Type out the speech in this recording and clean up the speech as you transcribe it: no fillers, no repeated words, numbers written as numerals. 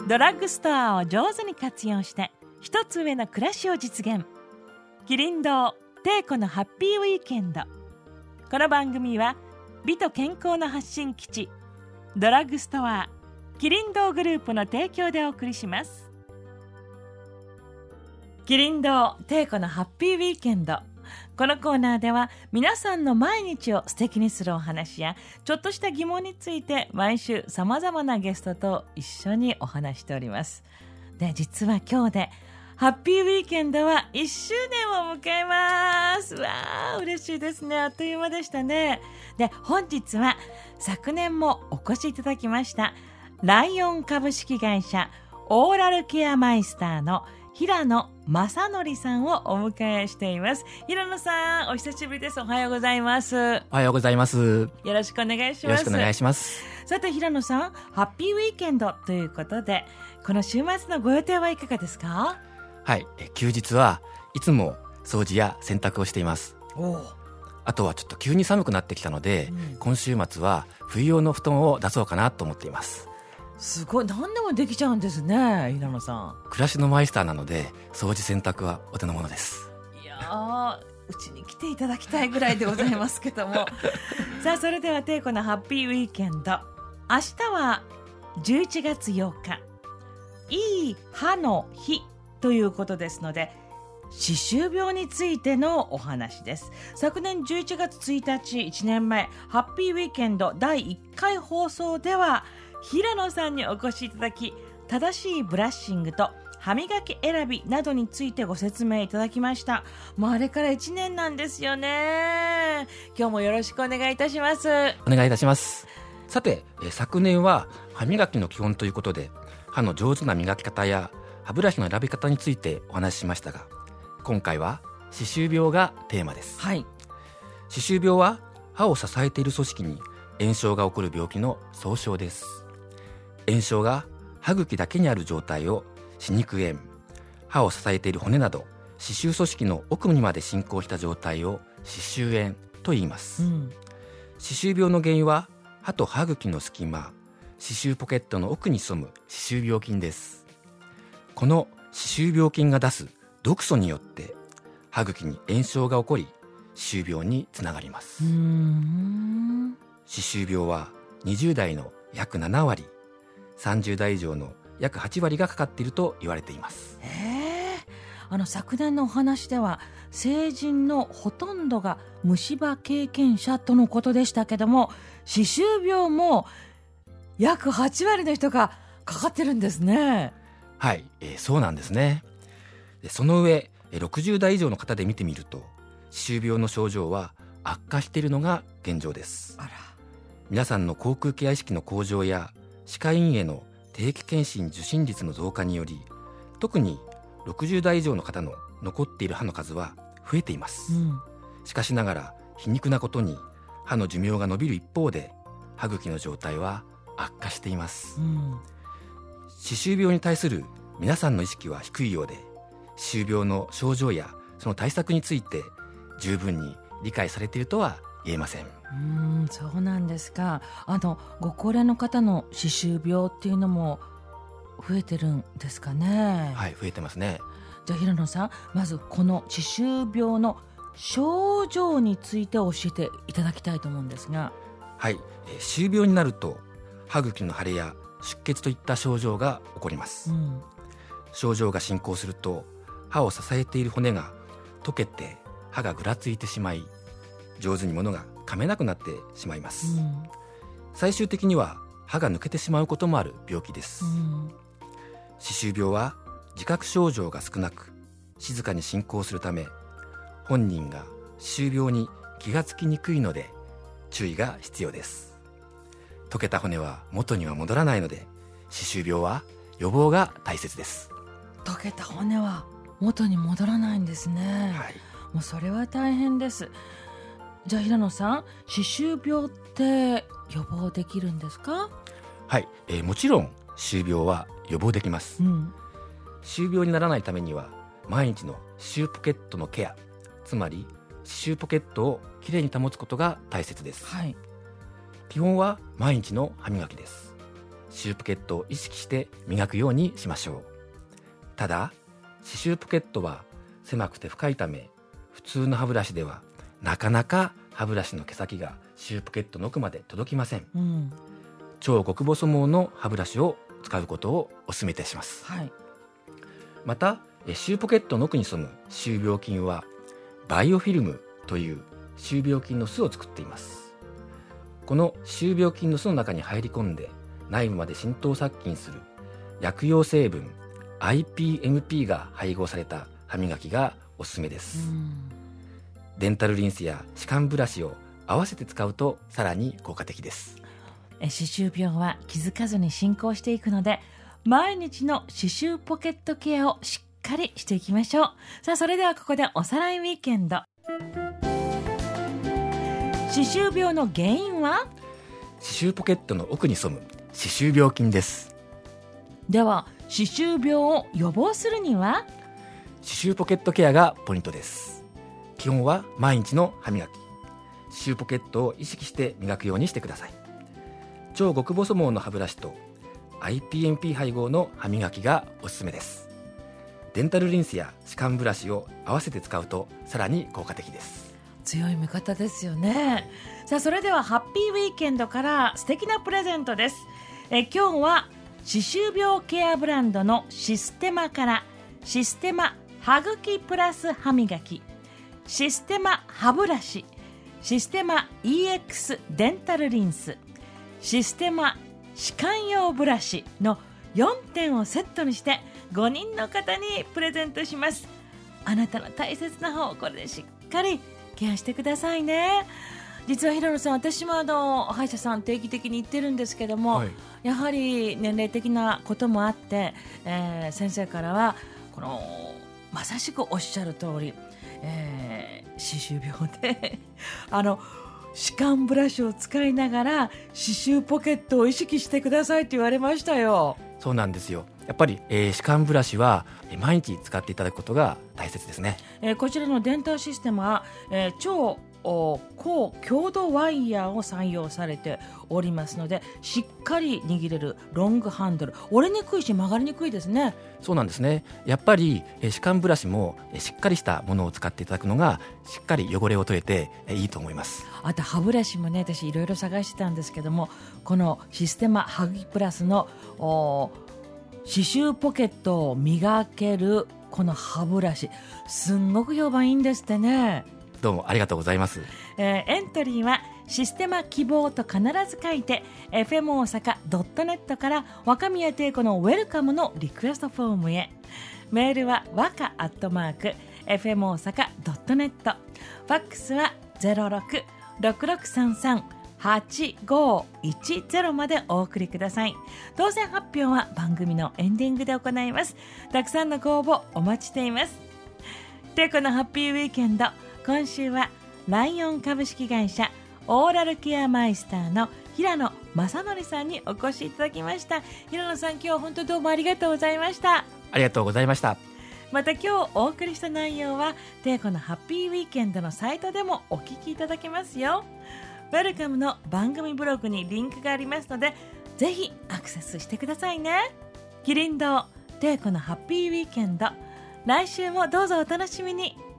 ドラッグストアを上手に活用して一つ上の暮らしを実現。キリン堂テイコのハッピーウィーケンド。この番組は美と健康の発信基地ドラッグストアキリン堂グループの提供でお送りします。キリン堂テイコのハッピーウィーケンド。このコーナーでは皆さんの毎日を素敵にするお話やちょっとした疑問について毎週さまざまなゲストと一緒にお話しております。で、実は今日でハッピーウィーケンドは1周年を迎えます。わー、嬉しいですね。あっという間でしたね。で、本日は昨年もお越しいただきましたライオン株式会社オーラルケアマイスターの平野正則さんをお迎えしています。平野さん、お久しぶりです。おはようございます。 おはようございます。 よろしくお願いします。 よろしくお願いします。 さて平野さん、ハッピーウィーケンドということで、この週末のご予定はいかがですか？ はい、休日はいつも掃除や洗濯をしています。あとはちょっと急に寒くなってきたので、今週末は冬用の布団を出そうかなと思っています。 すごい、何でもできちゃうんですね、平野さん。 暮らしのマイスターなので掃除洗濯はお手の物です。 いやー、うちに来ていただきたいぐらいでございますけどもさあ、それではテイコのハッピーウィーケンド、明日は11月8日いい歯の日ということですので、歯周病についてのお話です。昨年11月1日、1年前、ハッピーウィーケンド第1回放送では平野さんにお越しいただき、正しいブラッシングと歯磨き選びなどについてご説明いただきました。もうあれから1年なんですよね。今日もよろしくお願いいたします。 お願いいたします。さて、昨年は歯磨きの基本ということで、歯の上手な磨き方や歯ブラシの選び方についてお話ししましたが、今回は歯周病がテーマです。 はい。 歯周病は歯を支えている組織に炎症が起こる病気の総称です。炎症が歯茎だけにある状態を歯肉炎、歯を支えている骨など歯周組織の奥にまで進行した状態を歯周炎と言います。歯周病の原因は歯と歯茎の隙間、歯周ポケットの奥に潜む歯周病菌です。この歯周病菌が出す毒素によって歯茎に炎症が起こり、歯周病につながります。歯周病は20代の約7割、30代以上の約8割がかかっていると言われています。 昨年のお話では成人のほとんどが虫歯経験者とのことでしたけども、歯周病も約8割の人がかかってるんですね。 はい、そうなんですね。その上、60代以上の方で見てみると、歯周病の症状は悪化しているのが現状です。 あら。 皆さんの口腔ケア意識の向上や歯科医院への定期検診受診率の増加により、特に60代以上の方の残っている歯の数は増えています。しかしながら皮肉なことに歯の寿命が延びる一方で、歯茎の状態は悪化しています。歯周病に対する皆さんの意識は低いようで、歯周病の症状やその対策について十分に理解されているとは言えません。 そうなんですか。ご高齢の方の歯周病っていうのも増えてるんですかね？ はい、増えてますね。 じゃあ平野さん、まずこの歯周病の症状について教えていただきたいと思うんですが。 はい、歯周病になると歯茎の腫れや出血といった症状が起こります。症状が進行すると歯を支えている骨が溶けて歯がぐらついてしまい、上手に物が噛めなくなってしまいます。最終的には歯が抜けてしまうこともある病気です。歯周病は自覚症状が少なく静かに進行するため、本人が歯周病に気がつきにくいので注意が必要です。溶けた骨は元には戻らないので、歯周病は予防が大切です。 溶けた骨は元に戻らないんですね。もうそれは大変です。じゃあ平野さん、歯周病って予防できるんですか？ はい、もちろん歯周病は予防できます。歯周病にならないためには毎日の歯周ポケットのケア、つまり歯周ポケットをきれいに保つことが大切です。基本は毎日の歯磨きです。 シューポケットを意識して磨くようにしましょう。ただ刺繍ポケットは狭くて深いため、普通の歯ブラシではなかなか歯ブラシの毛先がシューポケットの奥まで届きません。超極細毛の歯ブラシを使うことをお勧めいたします。またシューポケットの奥に潜む歯周病菌はバイオフィルムという歯周病菌の巣を作っています。この歯周病菌の巣の中に入り込んで内部まで浸透殺菌する薬用成分 IPMP が配合された歯磨きがおすすめです。デンタルリンスや歯間ブラシを合わせて使うとさらに効果的です。 歯周病は気づかずに進行していくので、毎日の歯周ポケットケアをしっかりしていきましょう。さあ、それではここでおさらいウィーケンド。歯周病の原因は歯周ポケットの奥に潜む歯周病菌です。 では歯周病を予防するには歯周ポケットケアがポイントです。基本は毎日の歯磨き、歯周ポケットを意識して磨くようにしてください。超極細毛の歯ブラシと IPMP 配合の歯磨きがおすすめです。デンタルリンスや歯間ブラシを合わせて使うとさらに効果的です。 強い味方ですよね。さあ、それではハッピーウィーケンドから素敵なプレゼントです。今日は歯周病ケアブランドのシステマからシステマ歯茎プラス歯磨き、システマ歯ブラシ、システマ EX デンタルリンス、システマ歯間用ブラシの4点をセットにして5人の方にプレゼントします。あなたの大切な歯をこれでしっかりケアしてくださいね。実は平野さん、私も歯医者さん定期的に行ってるんですけども、やはり年齢的なこともあって、先生からはまさしくおっしゃる通り、歯周病で歯間ブラシを使いながら歯周ポケットを意識してくださいって言われましたよ。 そうなんですよ。やっぱり、歯間ブラシは毎日使っていただくことが大切ですね。 こちらのデンタルシステムは、超高強度ワイヤーを採用されておりますので、しっかり握れるロングハンドル、折れにくいし曲がりにくいですね。 そうなんですね。やっぱり歯間ブラシもしっかりしたものを使っていただくのがしっかり汚れを取れていいと思います。 あと歯ブラシもね、私いろいろ探してたんですけども、このシステマハギプラスの歯周ポケットを磨けるこの歯ブラシ、すんごく評判いいんですってね。 どうもありがとうございます。 エントリーはシステマ希望と必ず書いて FM 大阪 .net から若宮定子のウェルカムのリクエストフォームへ。メールはわか@fm 大阪 .net、 ファックスは 0666338510 までお送りください。当選発表は番組のエンディングで行います。たくさんのご応募お待ちしています。定子のハッピーウィーケンド、今週はライオン株式会社オーラルケアマイスターの平野正則さんにお越しいただきました。平野さん、今日は本当どうもありがとうございました。 ありがとうございました。 また今日お送りした内容は定子のハッピーウィーケンドのサイトでもお聞きいただけますよ。ウェルカムの番組ブログにリンクがありますので、ぜひアクセスしてくださいね。キリン堂定子のハッピーウィーケンド、来週もどうぞお楽しみに。